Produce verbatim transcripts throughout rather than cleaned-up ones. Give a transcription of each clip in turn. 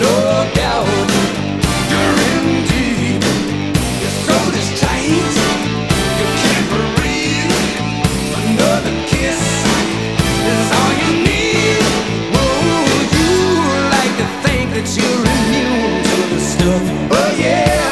no doubt. You're in deep. Your soul is tight. You can't breathe. Another kiss is all you need. Oh, you like to think that you're immune to the stuff. Oh yeah.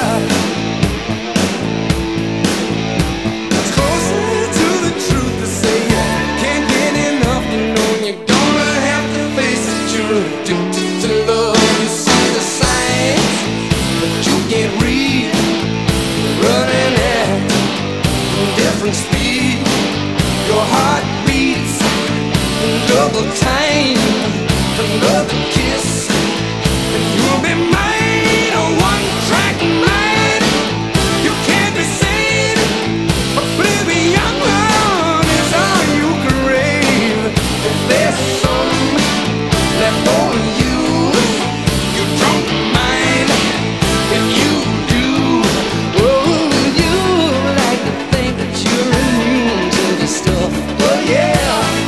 It's closer to the truth to say you can't get enough. You know you're gonna have to face it. You're addicted to love. You see the signs, but you can't read. You're running at different speed. Your heart beats in double time. Another kiss, and you'll be mine. A one-track mind. You can't be sane. Oblivion is all you crave. If there's some left for you, you don't mind. If you do, oh, you like to think that you're immune to the stuff. Oh yeah.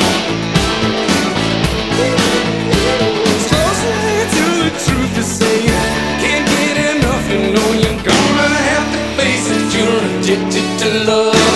It's closer to the truth to say you can't get enough. You know you're gonna have to face it. You're addicted to love.